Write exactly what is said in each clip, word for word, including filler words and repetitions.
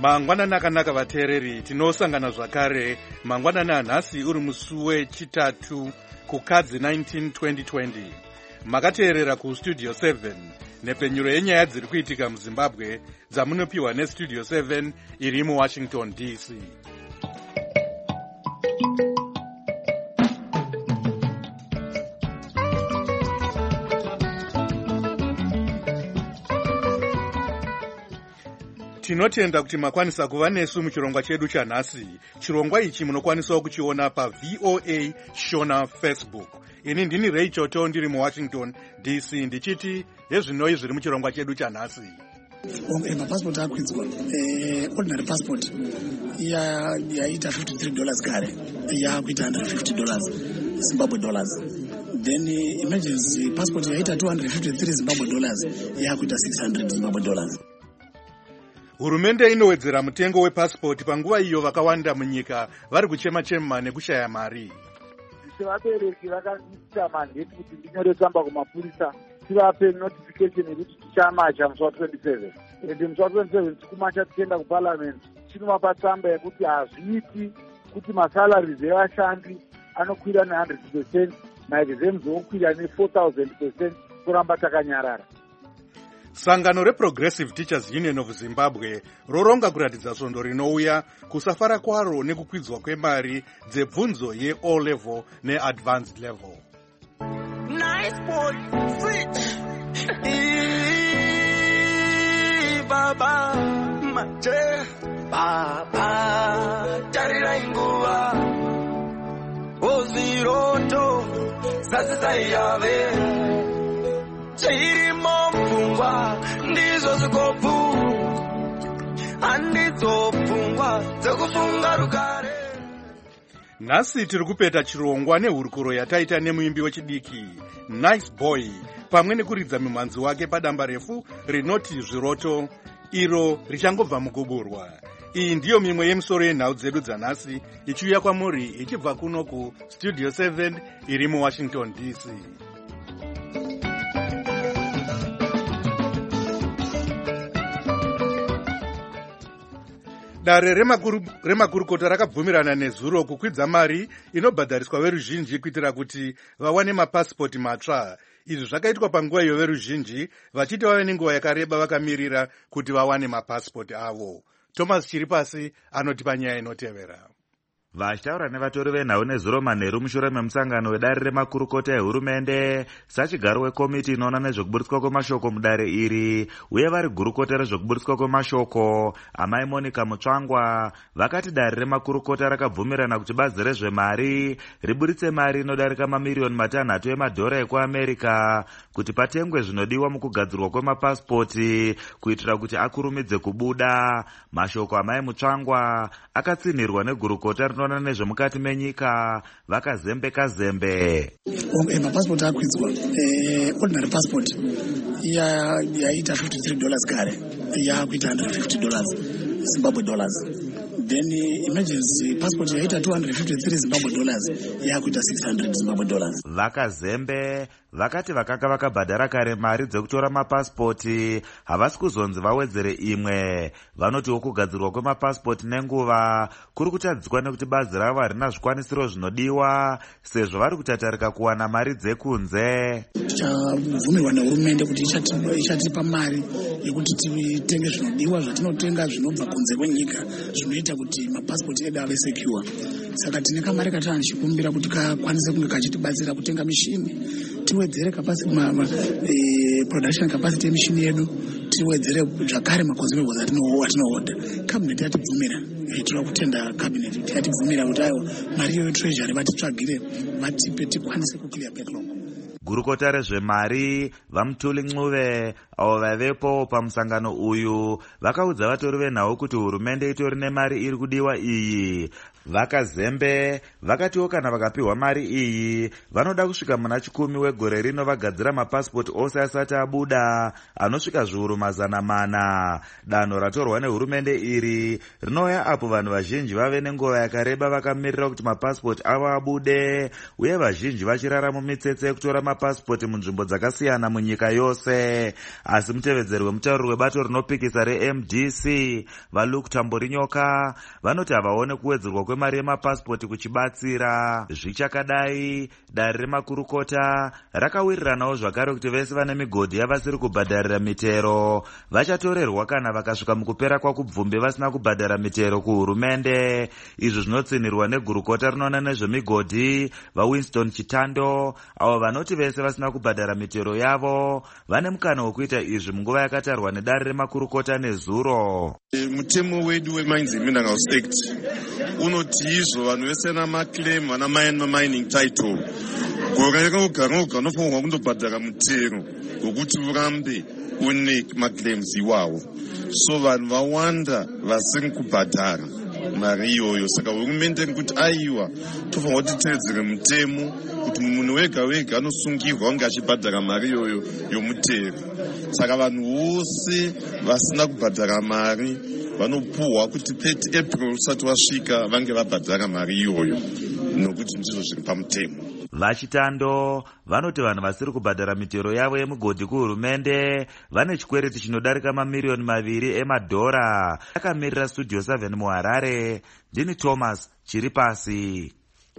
Mangwanana akanaka vateereri, tinosangana zvakare mangwanana anhasi uri musi wechitatu kukadzi nineteen twenty twenty. Makateerera kustudio seven nepfenyuro yenyaya dziri kuitika muZimbabwe dzamunopiwa nestudio seven iri muWashington D C. Tinotenda kuti makwanisa kuva nesu muchirongwa chedu chanhasi. Chirongwa ichi munokwanisawo kuchiona pa V O A Shona Facebook. Ini ndini Ray Choto ndiri muWashington D C ndichiti yezvinoi zviri muchirongwa chedu chanhasi. Mapassport akwidzwa ordinary passport yaita fifty-three dollars kare yakuita one hundred fifty dollars Zimbabwe dollars. Then emergency passport yaita two hundred fifty-three Zimbabwe dollars yakuita six hundred Zimbabwe dollars. Hurumende inowedzera mutengo wepassport panguva iyo vakawanda munyika vari kuchema-chema nekushaya mari. Sevabereki vakaita mandate kuti ndinyore tsamba kumapurisa tivape notification yekuti tichamacha musi wa twenty-seven. Ende musi wa twenty-seven tikumacha tichienda kuparliament chinovapa tsamba yekuti hazviiti kuti masalaries evashandi anokwira ne one hundred percent, maexams okwira ne four thousand percent, kuramba takanyarara. Sangano reProgressive Teachers Union of Zimbabwe roronga kuratidza svondo rinouya kusafara kwaro nekukwidzwa kwemari dzebvunzo ye-O level ne-advanced level. Nice boy, sweet. Baba, mache, baba, tarira inguva, oziroto, sasa yave, chirimo mfungwa, ndizo zikopu, andizo mfungwa, zekufunga rukare. Nhasi tiri kupeta chirongwa nehurukuro yataita nemuimbi wechidiki Nice Boy pamwe nekuridza mumhanzi wake padamba refu rinoti zviroto iro richangobva mukuburwa. Iyi ndiyo mimwe yemisoro yenhau dzedu dzanhasi ichiuya kwamuri ichibva kuno kustudio seven iri muWashington D C. Dare remakurukota rakabvumirana nezuro kukwidza mari inobhadhariswa veruzhinji kuitira kuti vawane mapasipoti matsva. Izvi zvakaitwa panguva iyo veruzhinji vachiti vave nenguva yakareba vakamirira kuti vawane mapasipoti avo. Thomas Chiripasi anotipa nyaya inotevera. Vachitaura nevatori venhau nezuro manheru mushure memusangano wedare remakurukota ehurumende sachigaro wekomiti inoona nezvekuburitswa kwemashoko mudare iri uye vari gurukota rezvekuburitswa kwemashoko amai Monica Mutsvangwa vakati dare remakurukota rakabvumirana kuti bazi rezvemari riburitse mari inodarika mamiriyoni matanhatu emadhora ekuAmerica kuti patengwe zvinodiwa mukugadzirwa kwemapasipoti kuitira kuti akurumidze kubuda. Mashoko amai Mutsvangwa akatsinhirwa negurukota rino ona nezvemukati menyika vakazembeka zembe. Mapassport akwidzwa ordinary passport yaita fifty-three dollars kare yakuita one hundred fifty dollars Zimbabwe dollars. Then emergency passport yaita two hundred fifty-three Zimbabwe dollars yakuita six hundred Zimbabwe dollars. Vakazembe vakati vakanga vakabhadhara kare mari dzekutora mapasipoti havasi kuzonzi vawedzere imwe. Vanotiwo kugadzirwa kwemapasipoti nenguva kuri kutadziswa nekuti bazi ravo harina zvikwanisiro zvinodiwa sezvo vari kutatarika kuwana mari dzekunze. Tichabvumirwa nehurumende kuti ichatipa mari yekuti titenge zvinodiwa zvatinotenga zvinobva kunze kwenyika zvinoita kuti mapasipoti edu ave secure. Saka tine kamari katana tichikumbira kuti kakwanise kunge kachitibatsira kutenga mishini, tiwedzere capacity production capacity yemishini yedu, tiwedzere zvakare maconsumables atinohoda. Cabinet yatibvumira, tinoda kutenda cabinet yatibvumira kuti ayo mari yetreasury vatitsvagire vatipe tikwanise kuclear backlog. Gurukota rezvemari vaMutuli Ncube avo vaivepo pamusangano uyu vakaudza vatori venhau kuti hurumende itori nemari iri kudiwa iyi. Vakazembe vakatiwo kana vakapiwa mari iyi vanoda kusvika muna chikumi wegore rino vagadzira mapasipoti ose asati abuda anosvika zviuru mazana mana. Danho ratorwa nehurumende iri rinouya apo vanhu vazhinji vave nenguva yakareba vakamirira kuti mapasipoti avo abude uye vazhinji vachirara mumitsetse yekutora mapasipoti munzvimbo dzakasiyana munyika yose. asi mutevedzeri wemutauriri webato rinopikisa re-M D C valuke Tamborinyoka vanoti havaone kuwedzerwa kwemari yemapasipoti kuchibatsira. Zvichakadai, dare remakurukota rakawiriranawo zvakare kuti vese vane migodhi yavasiri kubhadharira mitero vachatorerwa kana vakasvika mukupera kwakubvumbi vasina kubhadhara mitero kuhurumende. Izvo zvinotsinirwa negurukota rinoona nezvemigodhi vaWinston Chitando, avo vanoti vese vasina kubhadhara mitero yavo vane mukana wekuita izvi munguva yakatarwa nedare remakurukota nezuro. Mutemo wedu weMines and Minerals Act unoti izvo vanhu vese namaclaim vana mining title goreka kugara oga unofanirwa kundobhadhara mutero wekuti urambe une maclaims iwawo. So vanhu vawanda vasiri kubhadhara mari iyoyo, saka hurumende iri kuti aiwa tofanirwa kuti titeedzere mutemo kuti munhu wega wega anosungirwa kunge achibhadhara mari iyoyo yomutero. Saka vanhu vose vasina kubhadhara mari vanopuhwa kuti thirty April usati wasvika vange vabhadhara mari iyoyo, nokuti ndizvo zviri pamutemo. Vachitando vanoti vanhu vasiri kubhadhara mitero yavo yemigodhi kuhurumende vane chikwereti chinodarika mamiriyoni maviri emadhora. Akamirira Studio seven muHarare, ndini Thomas Chiripasi.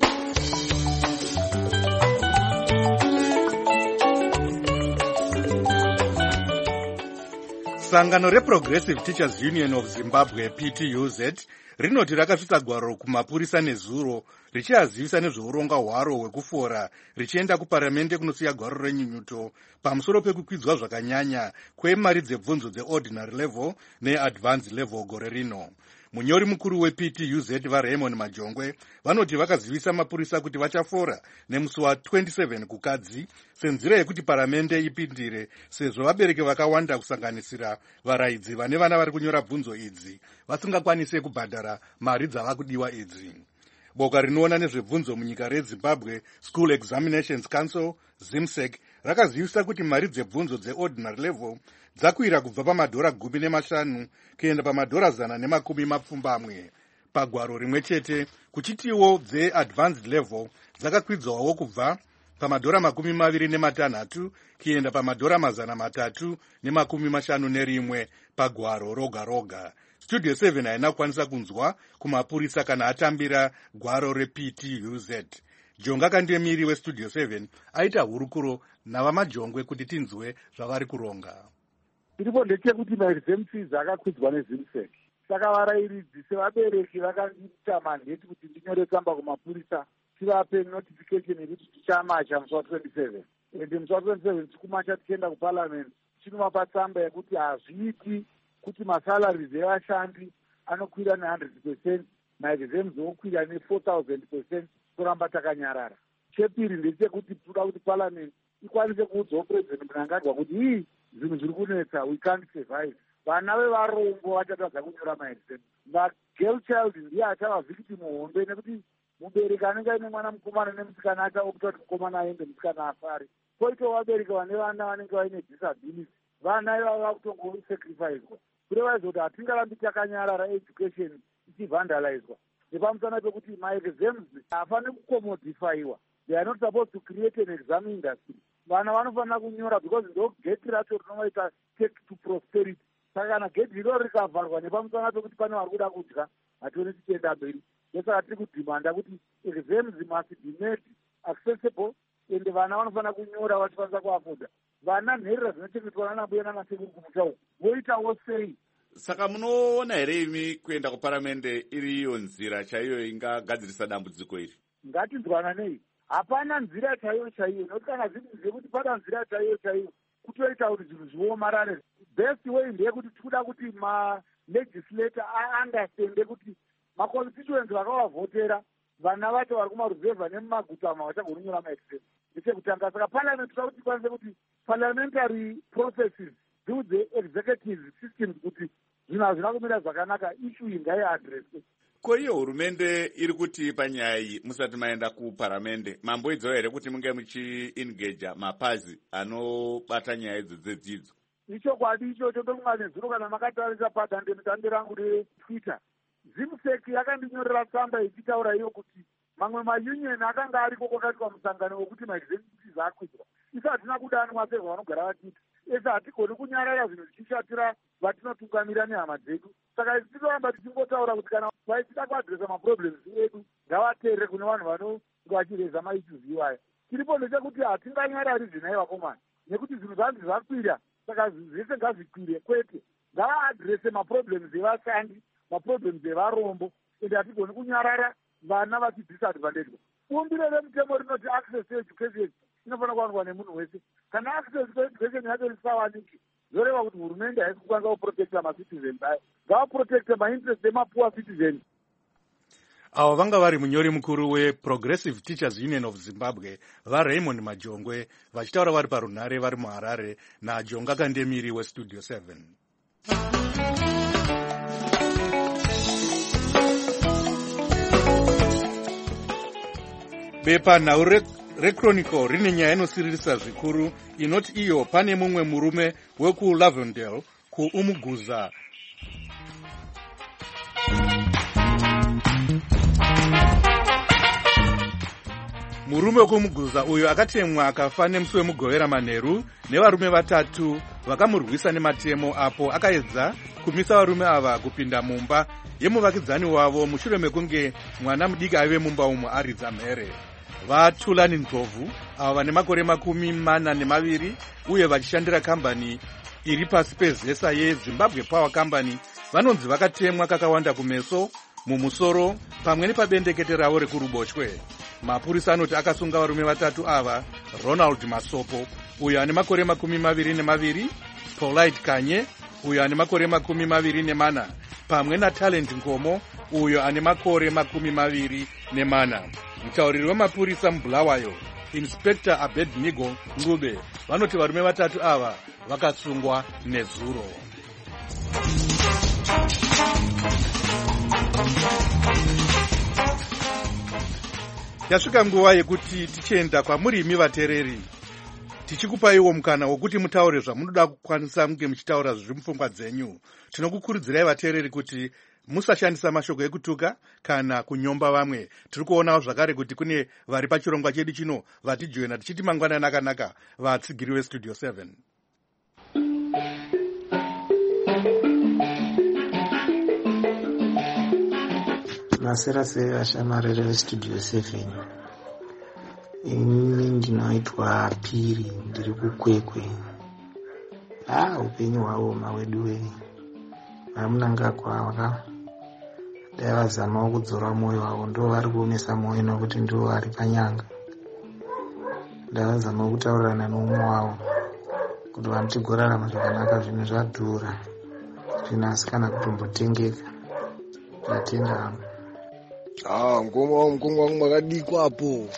Sangano reProgressive Teachers Union of Zimbabwe P T U Z rinoti rakasvitsa gwaro kumapurisa nezuro richiazivisa nezveuronga hwaro hwekufora richienda kuparamende kunosiya gwaro renyunyuto pamusoro pekukwidzwa zvakanyanya kwemari dzebvunzo dzeordinary level neadvanced level gore rino. Munyori mukuru weP T U Z vaRaymond Majongwe vanoti vakazivisa mapurisa kuti vachafora nemusi wa27 kukadzi senzira yekuti paramende ipindire, sezvo vabereki vakawanda kusanganisira varaidzi vane vana vari kunyora bvunzo idzi vasingakwanise kubhadhara mari dzava kudiwa idzi. Boka rinoona nezvebvunzo munyika reZimbabwe School Examinations Council ZIMSEC rakazivisa kuti mari dzebvunzo dzeordinary level dzakwira kubva pamadhora gumi nemashanu kuenda pamadhora zana nemakumi mapfumbamwe pagwaro rimwe chete, kuchitiwo dzeadvanced level dzakakwidzawo kubva pamadhora makumi maviri nematanhatu kuenda pamadhora mazana matatu nemakumi mashanu nerimwe pagwaro roga roga. Studio seven haina kukwanisa kunzwa kumapurisa kana atambira gwaro reP T U Z. Jonga Kandemiri weStudio seven aita hurukuro navamajongwe kuti tinzwe zvavari kuronga. Tiripo ndechekuti maexams akakwidzwa neZIMSEC. Saka varairidzi sevabereki vakandiita mandate kuti ndinyore tsamba kumapurisa tivape notification yekuti tichamacha musi wa27. Ende musi wa27 tikumacha tichienda kuparliament chinovapa tsamba yekuti hazviiti kuti masalaries evashandi anokwira ne one hundred percent, maexams okwira ne four thousand percent kuramba takanyarara. Chepiri ndechekuti toda kuti parliament ikwanise kuudzawo president Mnangagwa kuti hii zvinhu zviri kunetsa, we can't survive. Vana vevarombo vachatadza kunyora maexams. Vagirl child ndiye achava victim hombe, nekuti mubereki anenge aine mwana mukomana nemusikana achaopta kuti mukomana aende musikana afare. Poitawo vabereki vane vana vanenge vaine disability, vana ivava vakutongosacrificewa kureva kuti hatingarambi takanyarara education ichivandalizwa nepamusana pekuti maexams haafaniri kucommodifiwa. They are not supposed to create an exam industry. Vana vanofanira kunyora because ndo gate racho rinovaita take to prosperity. Saka kana gate riro rikavharwa nepamusana pekuti pane vari kuda kudya, hationi tichienda mberi. Ndosaka tiri kudhimanda kuti exams must be made accessible ende vana vanofanira kunyora vachikwanisa kuafoda. Vana nherera dzinochengetwa nanambuya nanasekuru kumusha uku voitawo sei? Saka munoona here imi kuenda kuparamende iriyo nzira chaiyo ingagadzirisa dambudziko iri? Ngatinzwananei, hapana nzira chaiyo chaiyo, nokuti kana zvinhu zvekuti pana nzira chaiyo chaiyo kutoita kuti zvinhu zviomarare. Best way ndeyekuti tikuda kuti malegislator aandastende kuti maconstituents vakavavhotera vana vacho vari kumaruzevha nemumagutama vachagonyora maexams ndechekutanga. Saka parliament toda kuti ikwanise kuti parliamentary processes do the executive systems kuti zvinhu hazvina kumira zvakanaka, issue ngaiadresswe. Ko iyo hurumende iri kuti panyaya iyi musati maenda kuparamende mamboedzawo here kuti munge muchiengaja mapazi anobata nyaya idzo dzedzidzo? Ichokwadi ichocho. Ndokunga nezuro kana makatarisa padandemutande rangu reTwitter, ZIMSEC yakandinyorera tsamba ichitaura iyo kuti mamwe maunion akanga ariko kwakaitwa musangano wekuti maexams akwidzwa. Isu hatina kudanwa sezvo vanogara vachiti ese hatigoni kunyarara zvinhu zvichishatira vatinotungamira nehama dzedu. Saka tinoramba tichingotaura kuti kana vaitida kuadresa maproblems edu ngavateerere kune vanhu vanonge vachireza maissues iwaya. Tiripo ndechekuti hatinganyarari zvinai vakomana nekuti zvinhu zvanzi zvakwira, saka zvese ngazvikwire. Kwete, ngavaadrese maproblems evashandi, maproblems evarombo, ende hatigoni kunyarara vana vachidisadvantage. Bumbiro remutemo rinoti access to education inofanira kuwanikwa nemunhu wese. Kana access to education yacho risawaniki, zvoreva kuti hurumende haisi kukwanisa kuprotecta macitizens ayo, ngavaprotecte mainterest emapoor citizens. Avo vanga vari munyori mukuru weProgressive Teachers Union of Zimbabwe vaRaymond Majongwe vachitaura vari parunhare vari muHarare naJonga Kandemiri weStudio seven. Bepanhau reChronicle rine nyaya inosiririsa zvikuru inoti iyo pane mumwe murume wekuLavendale kuUmuguza murume wekumuguza uyo akatemwa akafa nemusi wemugovera manheru nevarume vatatu vakamurwisa nematemo apo akaedza kumisa varume ava kupinda mumba yemuvakidzani wavo mushure mekunge mwana mudiki aive mumba umo aridza mhere. VaTulani Ndlovu ava vane makore makumi mana nemaviri uye vachishandira kambani iri pasi pezesa yeZimbabwe Power Company vanonzi vakatemwa kakawanda kumeso, mumusoro pamwe nepabendekete ravo rekuruboshwe. Mapurisa anoti akasunga varume vatatu ava, Ronald Masopo uyo ane makore makumi maviri nemaviri, Polite Kanye uyo ane makore makumi maviri nemana, pamwe naTalent Ngomo uyo ane makore makumi maviri nemana. Mutauriri wemapurisa muBulawayo, Inspector Abednego Ngube, vanoti varume vatatu ava vakasungwa nezuro. Yasvika nguva yekuti tichienda kwamurimi vatereri, tichikupaiwo mukana wokuti mutaure zvamunoda kukwanisa munge muchitaura zviri mupfungwa dzenyu. Tinokukurudzirai vatereri kuti musashandisa mashoko ekutuka kana kunyomba vamwe. Tiri kuonawo zvakare kuti kune vari pachirongwa chedu chino vatijoina tichiti mangwanani akanaka, vatsigiri weStudio seven. Masera se vashamarere veStudio seven. Ini ndinoitwa Piri, ndiri kukwekwe. Ah, upenyu hwavo mawedu weni vamunanga kwava dai vazamawo kudzora mwoyo wavo, ndo vari kuomesa mwoyo nokuti ndo vari panyanga. Dai vazamawo kutaurirana noumwe wavo kuti vanotigorarama zvakanaka, zvinhu zvadhura, zvinhu asi kana kutombotengeka. Ndatenda hangu. Ah, mukoma wangu, mukoma wangu makadikwapo.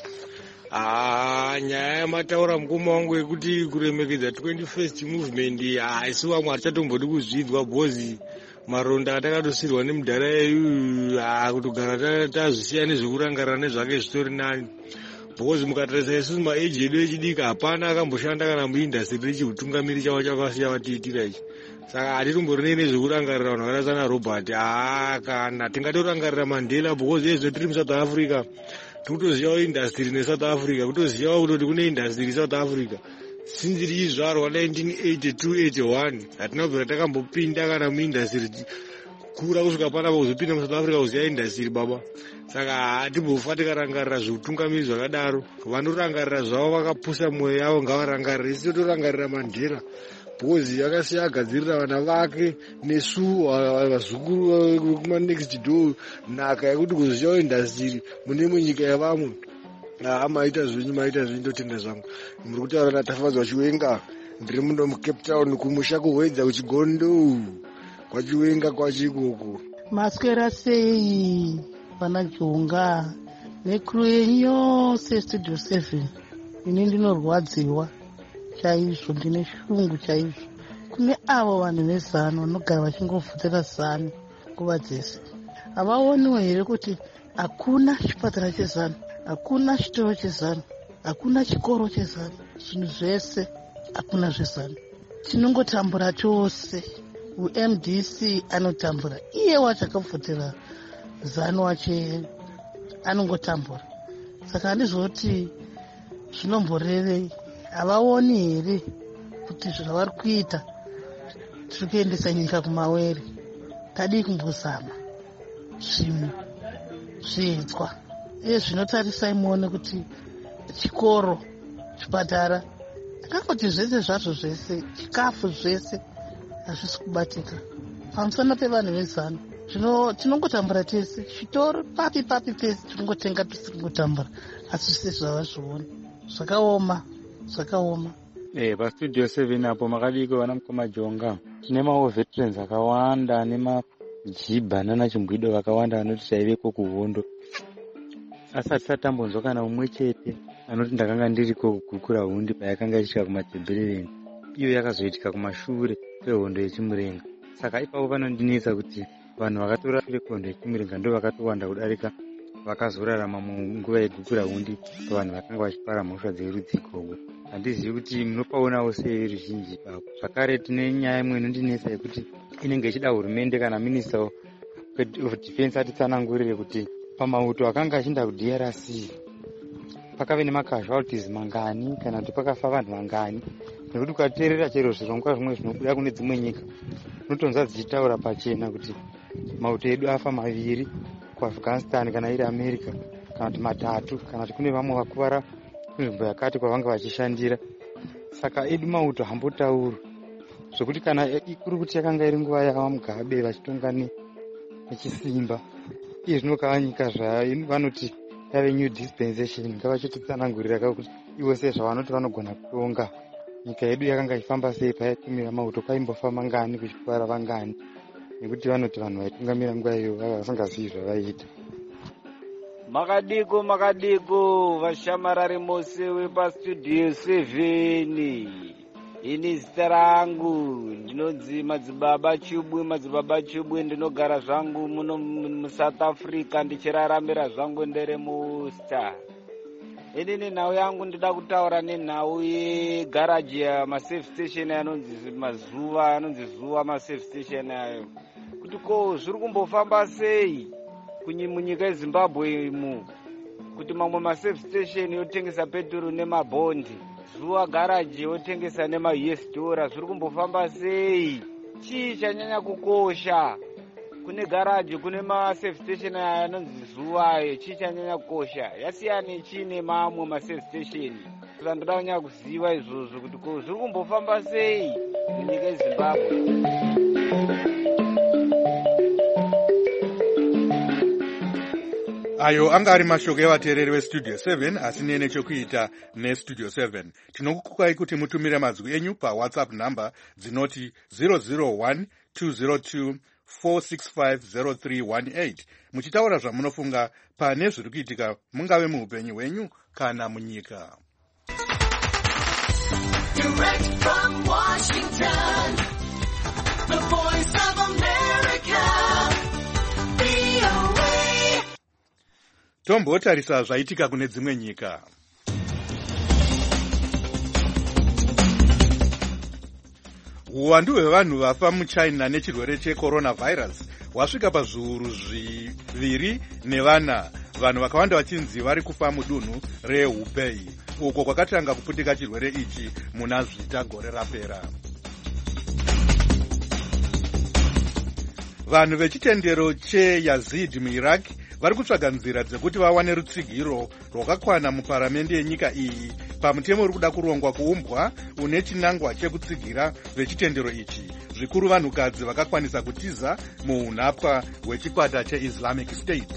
Ah, nyaya yamataura mukoma wangu yekuti kuremekedza twenty-first movement, ah, isu vamwe hatichatombodi kuzvidzwa bhozi maronda atakatosirwa nemudhara yeyu, ah, kutogara tazvisiya nezvekurangarira nezvake zvitori nani. Bhozi mukatarisa isusu maeji edu echidiki hapana akamboshanda kana muindastry rechiutungamiri chavo chakasiya vatiitira ichi. Saka hatitombori nezvekurangarira vanhu vakaita sana Robert. Ah, kana tingatorangarira Mandela bhozi ezvo tiri muSouth Africa, tikutozivawo indastry neSouth Africa, kutozivawo kutoti kune indastry South Africa. Since richizvarwa nineteen eighty-two eighty-one hatina kubvira takambopinda kana muindastry kura kusvika panapa kuzopinda muSouth Africa kuziva indastry baba. Saka hatimbofa tikarangarira zveutungamiri zvakadaro. Vanorangarira zvavo vakapusa mwoyo yavo ngavarangarire, isi totorangarira Mandela bhozi akasiya agadzirira vana vake nesu vazukuru kuma next door nhaka yekuti kuzivawo indastry mune imwe nyika yavamwe. Ah, maita zvenyu maita zvenyu, ndotenda zvangu. Muri kutaura naTafadzwa Chiwenga, ndiri muno muCape Town kumusha kuhwedza kuchigondo kwachiwenga kwachikoko. Maswera sei pana Jonga necrew yenyu yose Studio seven. Ini ndinorwadziwa chaizvo, ndine shungu chaizvo. Kune avo vanhu vezano vanogara vachingobvutira zano nguva dzese. Havaoniwo here kuti hakuna chipatara chezano, hakuna chitoro chezano, hakuna chikoro chezano, zvinhu zvese hakuna zvezano. Tinongotambura chose. U-M D C anotambura, iye wacho akabvutira zano wache anongotambura. Saka handizvoti zvinomborevei. Havaoni here kuti zvavari kuita tiri kuendesa nyika kumawere. Tadii kumbozama zvimwe zviedzwa uye zvinotarisai muone kuti chikoro, chipatara, akangoti zvese zvazvo zvese, chikafu zvese hazvisi kubatika pamusana pevanhu vezano. Zvino tinongotambura tese, chitoro papi papi pese tinongotenga tisi kungotambura, asi zvese zvava zviona zvakaoma zvakaoma. Eh, pastudio seven apo makadiko vana mukoma Jonga tine maveterans akawanda nemajibha nanachimbwido vakawanda vanoti taiveko kuhondo, asi hatisatambonzwa kana umwe chete anoti ndakanga ndiriko kugukura hundi payakanga ichitika kumatebherereni, iyo yakazoitika kumashure kwehondo yechimurenga. Saka ipapo panondinetsa kuti vanhu vakatora shure kwehondo yechimurenga ndo vakatowanda kudarika vakazorarama munguva yegukura hundi pavanhu vakanga vachipara mhosva dzerudzi ikoko. Handizivi kuti munopaonawo sei ruzhinji ipapo. Zvakare tine nyaya imwe inondinetsa yekuti inenge ichida hurumende kana minista of defense atitsanangurire kuti pamauto akanga achinda ku D R C pakave nemacasualties mangani kana kuti pakafa vanhu vangani, nekuti ukateerera chero zvirongwa zvimwe zvinobuda kune dzimwe nyika unotonza dzichitaura pachena kuti mauto edu afa maviri kuAfghanistan kana iri America, kana kuti matatu, kana kuti kune vamwe vakuvara kunzvimbo yakati kwavanga vachishandira. Saka edu mauto hambotauri zvokuti kana kuri kuti yakanga iri nguva yava Mugabe vachitonga nechisimba, iye zvinokava nyika zvayo vanoti yave new dispensation, ngavachititsanangurira kako kuti ivo sei zvavanoti vanogona kutonga. Nyika yedu yakanga ichifamba sei payatumira mauto, paimbofa mangani kuchipara vangani, nekuti vanoti vanhu vaitungamira nguva iyo vava vasingazivi zvavaiita. Makadiko makadiko vashamarari mose wepastudio seven. Ini zita rangu ndinonzi Madzibaba Chubwe, Madzibaba Chubwe, ndinogara zvangu muno muSouth Africa ndichiraramira zvangu ndere muStar. Ini nenhau yangu ndida kutaura nenhau yegaraji yamasafe station anonzi mazuva anonzi zuva masafe station ayo, kuti ko zviri kumbofamba sei munyika yeZimbabwe imu, kuti mamwe masafe station yotengesa petrol nemabondi, zuva garaji yotengesa nema U S dollar, zviri kumbofamba sei? Chii chanyanya kukosha kune garaji kune masafe station anonzi zuva ayo? Chii chanyanya kukosha? Yasiyana chii nemamwe masafe station? Saka ndoda kunyanya kuziva izvozvo kuti ko zviri kumbofamba sei munyika yeZimbabwe. Ayo anga ari mashoko evateereri vestudio seven asine nechekuita nestudio seven. Tinokukukai kuti mutumire mazwi enyu pawhatsapp number dzinoti zero zero one two zero two four six five zero three one eight muchitaura zvamunofunga pane zviri kuitika mungave muupenyu hwenyu kana munyika. Direct from Washington, the voice of America, V O A. Tombotarisa zvaitika kune dzimwe nyika. Uwandu hwevanhu vafa muChina nechirwere checoronavirus wasvika pazviuru zviviri nevana, vanhu vakawanda vachinzi vari kufa mudunhu reHubei, uko kwakatanga kuputika chirwere ichi muna zvita gore rapera. Vanhu vechitendero cheYazid muIraq vari kutsvaga nzira dzekuti vawane rutsigiro rwakakwana muparamende yenyika iyi pamutemo uri kuda kurongwa kuumbwa une chinangwa chekutsigira vechitendero ichi, zvikuru vanhukadzi vakakwanisa kutiza muunhapwa hwechikwata cheIslamic State.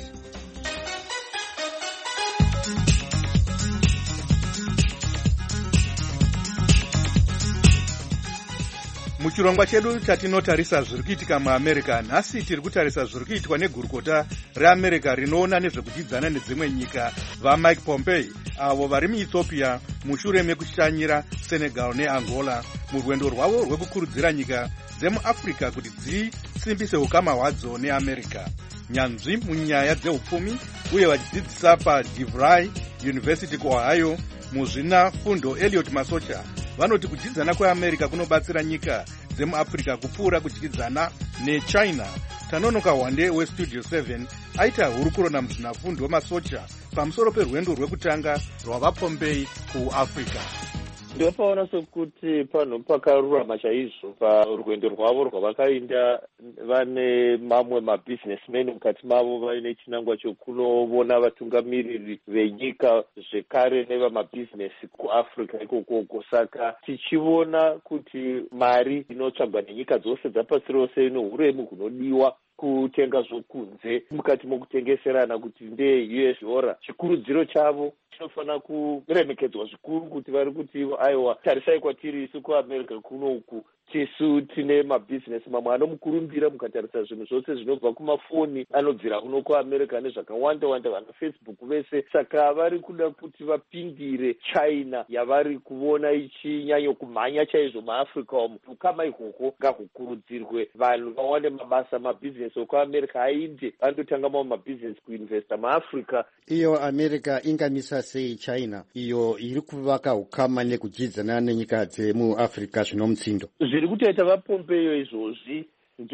Muchirongwa chedu chatinotarisa zviri kuitika muAmerica, nhasi tiri kutarisa zviri kuitwa negurukota reAmerica rinoona nezvekudyidzana nedzimwe nyika vaMike Pompeo, avo vari muEthiopia mushure mekushanyira Senegal neAngola murwendo rwavo rwekukurudzira nyika dzemuAfrica kuti dzisimbise ukama hwadzo neAmerica. Nyanzvi munyaya dzeupfumi uye vachidzidzisa paDeVry University kuOhio muzvina fundo Elliot Masocha vanoti kudyidzana kweAmerica kunobatsira nyika dzemuAfrica kupfuura kudyidzana neChina. Tanonoka Hwande westudio seven aita hurukuro namuzvinafundo Masocha pamusoro perwendo rwekutanga rwavaPompeo kuAfrica. ndopaona sekuti pano pakarurama chaizvo parwendo rwavo rwavakaenda. Vane mamwe mabhizinesmen mukati mavo vaine chinangwa chokunovona vatungamiriri venyika zvekare nevamabhizinesi kuafrica ikokoko. Saka tichiona kuti mari inotsvagwa nenyika dzose dzapasi rose ino uremu hunodiwa kutenga zvokunze mukati mokutengeserana kuti ndee U S dollar. Chikurudziro chavo chinofanira kuremekedzwa zvikuru kuti vari kuti aiwa tarisai kwatiri isu kuamerica kunoku tisu tine mabhizinesi mamwe anomukurumbira mukatarisa zvinhu zvose zvinobva kumafoni anobvira kuno kuamerica nezvakawanda wanda vana Facebook vese. Saka vari kuda kuti vapindire China yavari kuona ichinyanyo kumhanya chaizvo maafrica umu. Ukama ikoko ngahukurudzirwe, vanhu vawane mabasa, mabhizinesi okuamerica ainde andotanga mamwe mabhizinesi kuinvesta maafrica. Iyo America ingamisa sei China iyo iri kuvaka ukama nekudyidzana nenyika dzemuafrica zvinomutsindo? Zviri kutoita vaPompeo izvozvi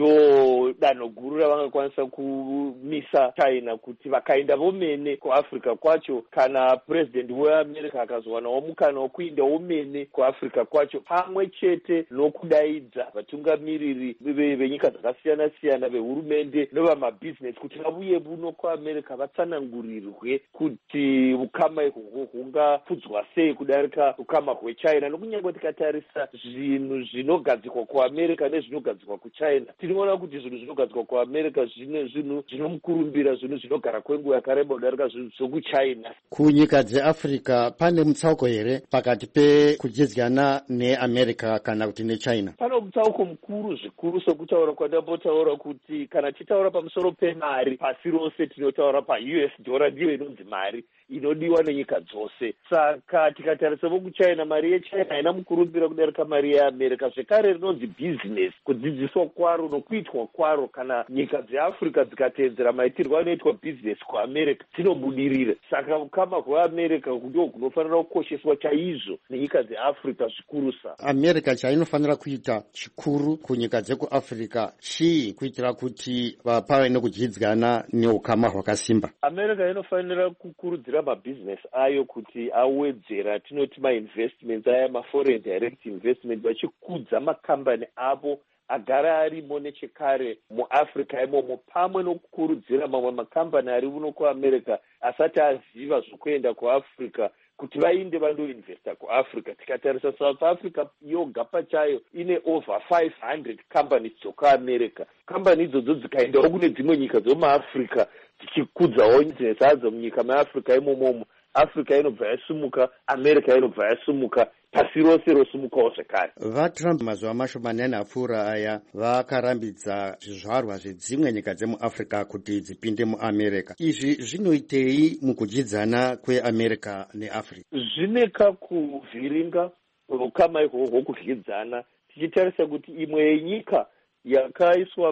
ndo danho guru ravangakwanisa kumisa China kuti vakaenda vomene kuafrica kwacho, kana president weAmerica akazowanawo mukana wekuinda womene kuafrica kwacho, pamwe chete nokudaidza vatungamiriri venyika dzakasiyana siyana vehurumende nevamabhizinesi kuti vabuye buno kuamerica vatsanangurirwe kuti ukama ihwohwo hungafudzwa sei kudarika ukama hweChina. Nokunyange tikatarisa zvinhu zvinogadzikwa kuamerica nezvinogadzikwa kuChina, tinoona kuti zvinhu zvinogadzikwa kuamerica zvine zvinhu zvinomukurumbira, zvinhu zvinogara kwenguva yakareba kudarika zvinhu zvokuChina. Kunyika dzeAfrica pane mutsauko here pakati pekudyidzana neAmerica kana kuti neChina? Pane mutsauko mukuru zvikuru sokutaura kwandambotaura kuti kana tichitaura pamusoro pemari pasi rose tinotaura paU S dollar, ndiyo inonzi mari inodiwa nenyika dzose. Saka tikatarisa vokuChina, mari yeChina haina mukurumbira kudarika mari yeAmerica. Zvekare rinonzi business, kudzidziswa kwaro nokuitwa kwaro. Kana nyika dzeAfrica dzikateedzera maitirwo anoitwa business kuAmerica dzinobudirira. Saka ukama hweAmerica ndo hunofanira kukosheswa chaizvo nenyika dzeAfrica zvikurusa. America chainofanira kuita chikuru kunyika dzekuAfrica chii kuitira kuti pave nekudyidzana neukama hwakasimba? America inofanira kukurudzira mabhizinesi ayo kuti awedzera tinoti mainvestments aya maforeign direct investment, vachikudza makambani avo agara arimo nechekare muAfrica imomo, pamwe nokukurudzira mamwe makambani ari uno kuAmerica asati aziva zvokuenda kuAfrica kuti vainde vandoinvesta kuAfrica. Tikatarisa South Africa yoga pachayo ine over five hundred companies dzokuAmerica. Kambani idzodzo dzikaendawo kune dzimwe nyika dzomuAfrica dzichikudzawo business adzo munyika meAfrica imomomo, Africa inobva yasumuka, America inobva yasumuka, pasi rose rosumukawo zvekare. VaTrump mazuva mashomanene apfuura aya vakarambidza zvizvarwa zvedzimwe nyika dzemuAfrica kuti dzipinde muAmerica. Izvi zvinoitei mukudyidzana kweAmerica neAfrica? Zvine kakuvhiringa ukama ihwohwo kudyidzana, tichitarisa kuti imwe yenyika yakaiswa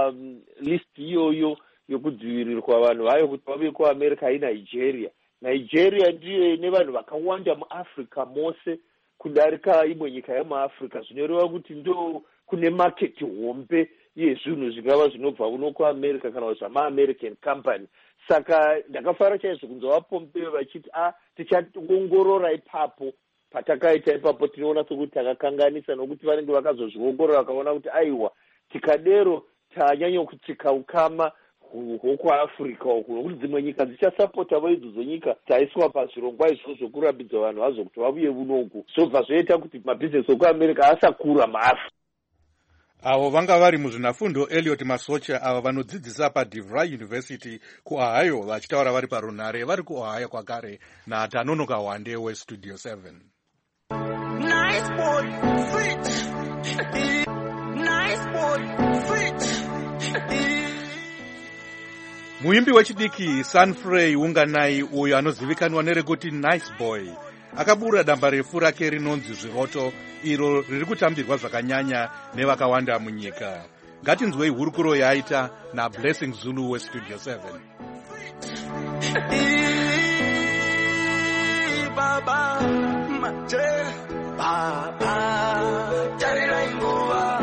palist iyoyo yokudzivirirwa vanhu vayo kuti vave kuAmerica iNigeria. Nigeria ndiyo ine vanhu vakawanda muAfrica mose kudarika imwe nyika yemuAfrica. Zvinoreva kuti ndo kune market hombe yezvinhu zvingava zvinobva uno kuAmerica kana zvamaAmerican company. Saka ndakafara chaizvo kunzwa vaPompeo vachiti a tichaongorora ipapo. Patakaita ipapo tinoona sokuti takakanganisa nokuti vanenge vakazozviongorora vakaona kuti aiwa tikadero tanyanya kutsika ukama hwokuAfrica uku, nokuti dzimwe nyika dzichasapotavo idzodzo nyika dzaiswa pazvirongwa izvo zvokurambidza vanhu vazo kuti vabuye unoku, zvobva zvoita kuti mabhizinesi okuAmerica asakura maAfrica. Avo vanga vari muzvinafundo Elliot Masocha ava vanodzidzisa paDeVry University kuOhio vachitaura vari parunhare vari kuOhio kwakare naTanonoka Wande weStudio seven. Nice boy, fit. Nice boy, fit. Muimbi wechidiki Sanfrey Unganai uyo anozivikanwa nerekuti Nice Boy akabura damba refu rake rinonzi Zviroto, iro riri kutambirwa zvakanyanya nevakawanda munyika. Ngatinzwei hurukuro yaita naBlessing Zulu weStudio seven. Baba, mate, baba, tarira inguva,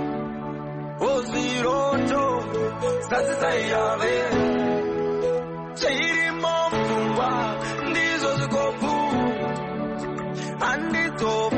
oziroto, sasisayave, chiri mofungwa, ndizo zikopu, andizo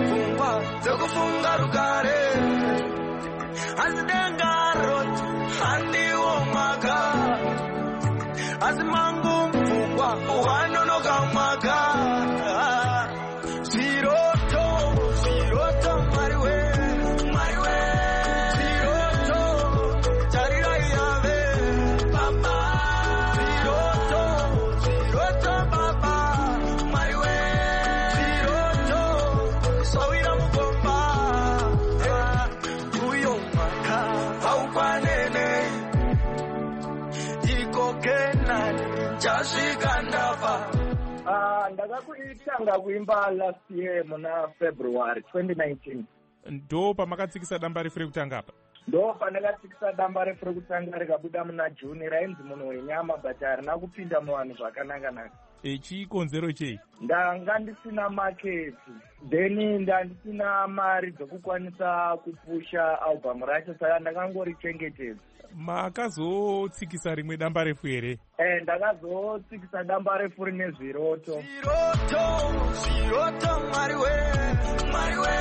ndakatanga kuimba last year muna February twenty nineteen. Ndo pamakatsikisa damba refu rekutanga apa? Ndo pandakatsikisa damba refu rekutanga rikabuda muna June rainzi munhu wenyama but harina kupinda muvanhu zvakanaka-naka. E, chikonzero chei? Ndanga ndisina market, then ndandisina mari dzokukwanisa kupusha album racho, saka ndakangorichengetedza. Makazotsikisa rimwe damba refu here? Eh, ndakazotsikisa damba refu rine zviroto. Zviroto, zviroto, Mwari we, Mwari we.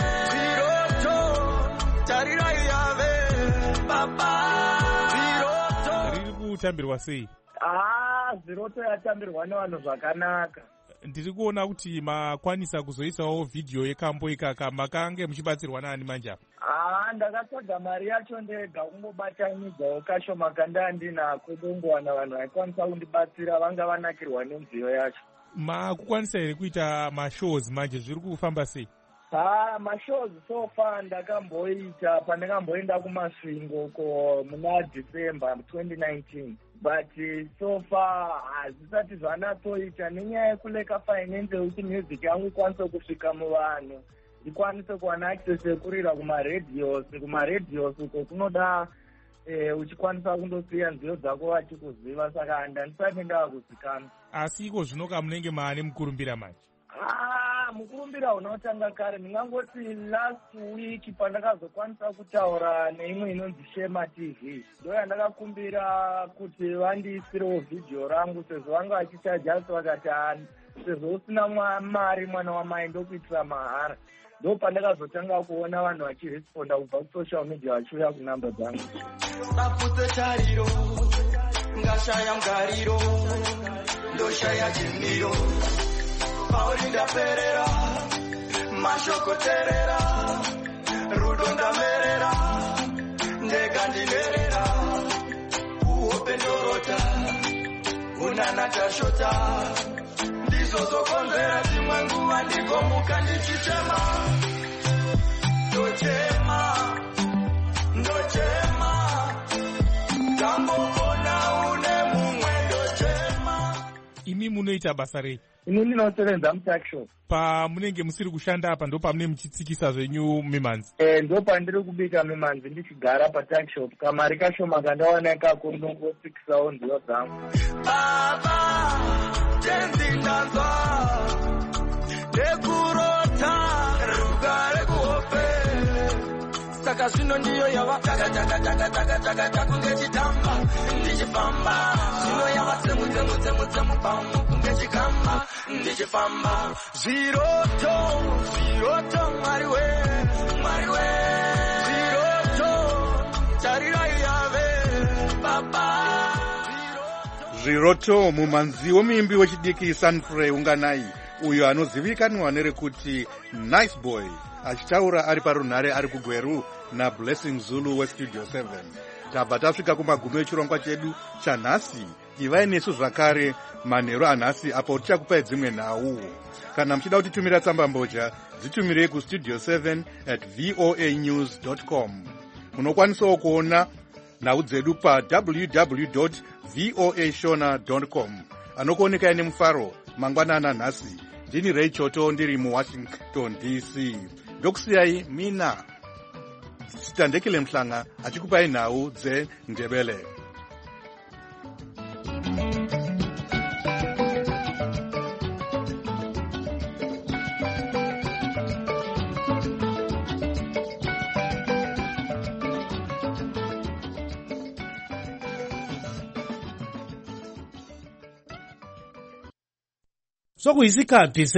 Zviroto, tarirai yave, Baba. Zviroto. Riri kutambirwa sei? Ah, zviroto yatambirwa nevanhu zvakanaka. Ndiri kuona kuti makwanisa kuzoisawo vhidhiyo yekambo ikaka, makange muchibatsirwa naani manje apa? Ah, ndakatsvaga mari yacho ndega kungobatanidzawo kashoma kanda ndinako dongowana vanhu vaikwanisa kundibatsira vanga vanakirwa nenziyo yacho. Makukwanisa here kuita mashows manje, zviri kufamba sei? Ah, mashows so far ndakamboita pandakamboenda kumasvingo ko muna December twenty nineteen. But uh, so far hazvisati zvanatoita nenyaya yekuleka finance kuti music yangu ikwanise kusvika muvanhu, ikwanise kuwana access yekurira kumaradios. Kumaradios uko kunoda eh, uchikwanisa kundosiya nziyo dzako vachikuziva, saka handandisati ndavakuzikanwa. Asi iko zvino kamunenge maane mukurumbira manje? Ah, mukurumbira unotanga kare. Ndingangoti last week pandakazokwanisa kutaura neimwe inonzi Shema T V, ndo yandakakumbira kuti vandiisirewo vhidhiyo rangu sezvo vanga vachichaja, vakati sezvo usina mari mwana wamai ndokuitira mahara. Ndo pandakazotanga kuona vanhu vachiresponda kubva kusocial media vachiuya kunamba dzangu. Saputse tariro, ngashaya mgariro, ndoshaya chimiro. Pauri ndaperera, mashoko terera, rudo ndamerera, ndega ndinerera, uhope ndorota, unanata shota, ndizozokonzera dzimwe nguva ndigomuka ndichichema, ndochema, ndochema, tambokona une mumwe ndochema. Imi munoita basa rei? Ini ndinosevenza mutakshop. Pamunenge musiri kushanda apa ndo pamune muchitsikisa zvenyu mimanzi? Eh, ndo pandiri kubika mimanzi ndichigara patakshop. Kamari kashoma kandawana ikako ndongotsikisawo nziyo dzangu. Baba, tenzi ndanzwa, nekurota, rugare kuhope. Saka zvino ndiyo yava taka taka taka taka taka taka kunge chitamba, ndichifamba. Zvino yava tsemu tsemu tsemu tsemu pamu kunge chikamba, ndichifamba. Zviroto, zviroto, Mwari we, Mwari we. Zviroto, tarirai yave, Baba. Zviroto, mumanzi womuimbi wechidiki Sanfrey Unganai, uyo anozivikanwa nerekuti Nice Boy, achitaura ari parunhare ari kuGweru naBlessing Zulu weStudio seven. Tabva tasvika kumagumo echirongwa chedu chanhasi. Ivai nesu zvakare manheru anhasi apo tichakupai dzimwe nhau. Kana muchida kutitumira tsamba mbozha, dzitumirei kustudio seven at voa news dot com. Munokwanisawo kuona nhau dzedu pa w w w dot voa shona dot com. Anokuonekai nemufaro mangwanana nhasi. Ndini Ray Choto ndiri muWashington D C. Ndokusiyai mina Sitandekile Mhlanga achikupai nhau dzeNdebele. Sokuyisikhathi